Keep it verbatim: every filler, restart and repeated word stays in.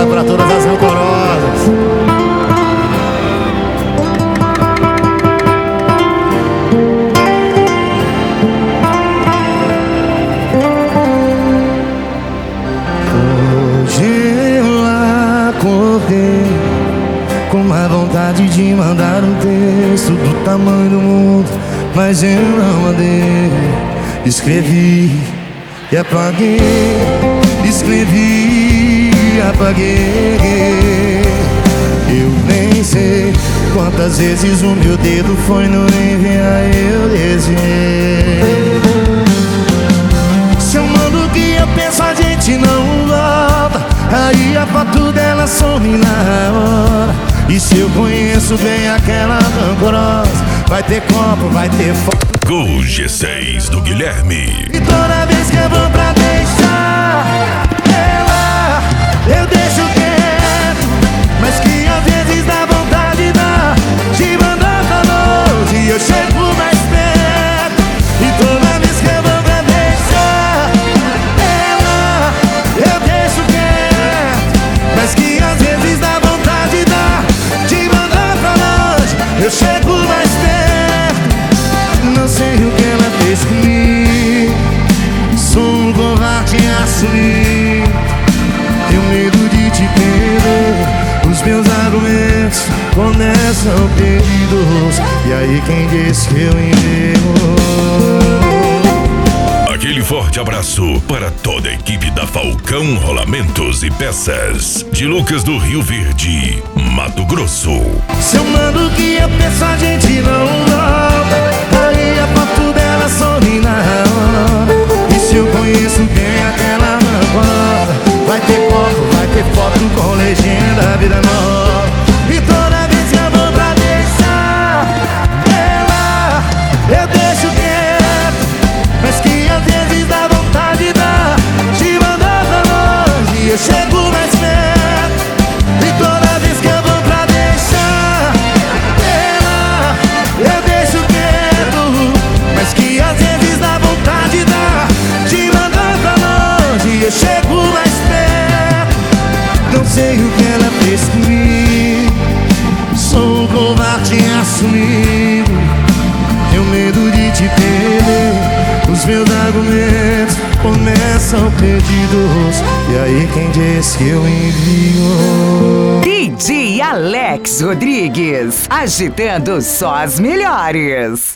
Vai pra todas as rancorosas. Hoje eu acordei com uma vontade de mandar um texto do tamanho do mundo, mas eu não mandei. Escrevi e apaguei, escrevi e apaguei. Eu nem sei quantas vezes o meu dedo foi no enviar, eu desenhei. Se eu mando o que eu penso, a gente não volta. Aí a foto dela some na hora. E se eu conheço bem aquela rancorosa, vai ter copo, vai ter foto. Gol G seis do Guilherme. E toda vez que eu vou pra deixar ela, eu deixo quieto, mas que às vezes dá vontade dá de mandar pra longe e eu chego mais perto. E toda vez que eu vou pra deixar ela, eu deixo quieto, mas que às vezes dá vontade dá de mandar pra longe, eu chego mais perto. Não sei o que ela fez comigo, sou um covarde a assumir. Tenho medo de te perder, os meus argumentos começam perdidos. E aí quem disse que eu enterro? Aquele forte abraço para toda a equipe da Falcão Rolamentos e Peças, de Lucas do Rio Verde, Mato Grosso. Se eu mando o que eu penso, a gente não volta. Aí a foto dela some na hora. E se eu conheço bem aquela rancorosa, vai ter copo, vai ter foto com legenda, vida nova. E toda vez que eu vou pra deixar ela, eu deixo quieto, mas que às vezes dá vontade dá de mandar pra longe e eu chego mais perto. E toda vez que eu vou pra deixar ela, eu deixo quieto, mas que às vezes dá vontade dá de mandar pra longe e eu chego mais perto. Não sei o que ela fez comigo, sou um covarde assumido. Tenho medo de te perder, os meus argumentos começam perdidos. E aí quem diz que eu envio? D J Alex Rodrigues, agitando só as melhores.